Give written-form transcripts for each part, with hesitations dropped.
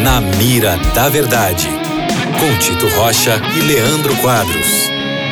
Na Mira da Verdade, com Tito Rocha e Leandro Quadros.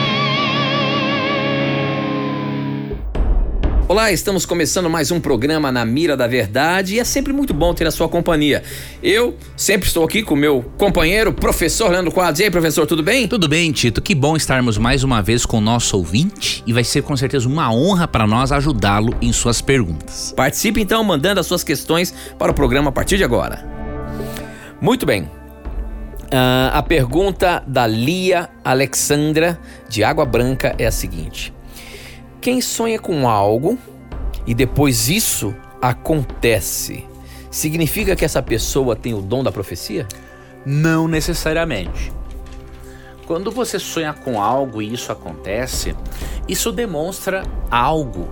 Olá, estamos começando mais um programa Na Mira da Verdade e é sempre muito bom ter a sua companhia. Eu sempre estou aqui com o meu companheiro, professor Leandro Quadros. E aí, professor, tudo bem? Tudo bem, Tito. Que bom estarmos mais uma vez com o nosso ouvinte e vai ser com certeza uma honra para nós ajudá-lo em suas perguntas. Participe então mandando as suas questões para o programa a partir de agora. Muito bem. A pergunta da Lia Alexandra de Água Branca é a seguinte: quem sonha com algo e depois isso acontece, significa que essa pessoa tem o dom da profecia? Não necessariamente. Quando você sonha com algo e isso acontece, isso demonstra algo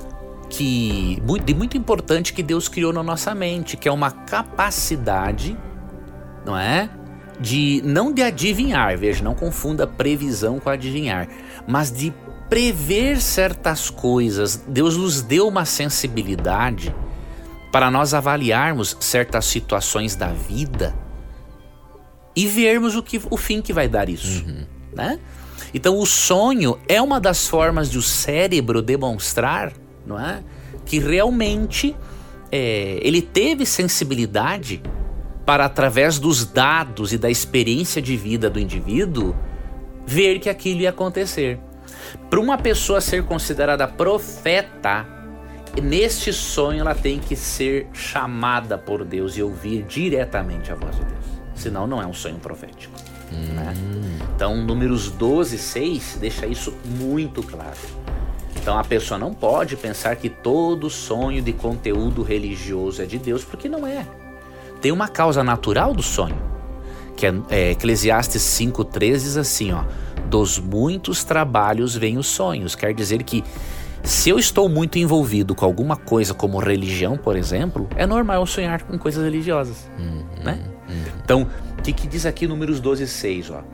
de muito importante que Deus criou na nossa mente, que é uma capacidade, não é? Não de adivinhar, veja, não confunda previsão com adivinhar, mas de prever certas coisas. Deus nos deu uma sensibilidade para nós avaliarmos certas situações da vida e vermos o fim que vai dar isso, né? Então o sonho é uma das formas de o cérebro demonstrar, não é? Que realmente ele teve sensibilidade para, através dos dados e da experiência de vida do indivíduo, ver que aquilo ia acontecer. Para uma pessoa ser considerada profeta, neste sonho ela tem que ser chamada por Deus e ouvir diretamente a voz de Deus. Senão não é um sonho profético. Né? Então, Números 12:6 deixa isso muito claro. Então a pessoa não pode pensar que todo sonho de conteúdo religioso é de Deus, porque não é. Tem uma causa natural do sonho, que é Eclesiastes 5:3 diz assim, ó: dos muitos trabalhos vêm os sonhos. Quer dizer que se eu estou muito envolvido com alguma coisa como religião, por exemplo, é normal eu sonhar com coisas religiosas, né? Então, o que diz aqui Números 12:6, ó?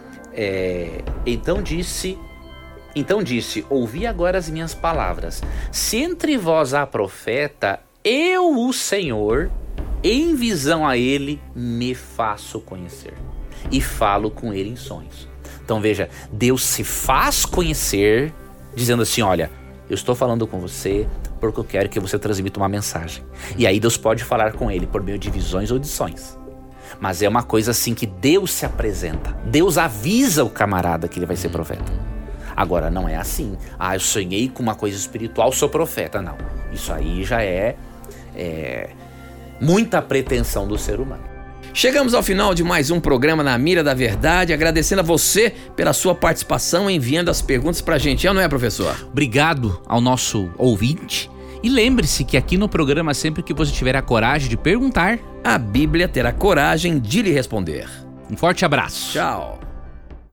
Então disse, ouvi agora as minhas palavras. Se entre vós há profeta, eu, o Senhor, em visão a ele, me faço conhecer e falo com ele em sonhos. Então veja, Deus se faz conhecer dizendo assim, olha, eu estou falando com você porque eu quero que você transmita uma mensagem. E aí Deus pode falar com ele por meio de visões ou de sonhos. Mas é uma coisa assim que Deus se apresenta. Deus avisa o camarada que ele vai ser profeta. Agora não é assim, eu sonhei com uma coisa espiritual, sou profeta. Não, isso aí já é muita pretensão do ser humano. Chegamos ao final de mais um programa Na Mira da Verdade, agradecendo a você pela sua participação, enviando as perguntas pra gente, não é, professor? Obrigado ao nosso ouvinte. E lembre-se que aqui no programa, sempre que você tiver a coragem de perguntar, a Bíblia terá coragem de lhe responder. Um forte abraço. Tchau.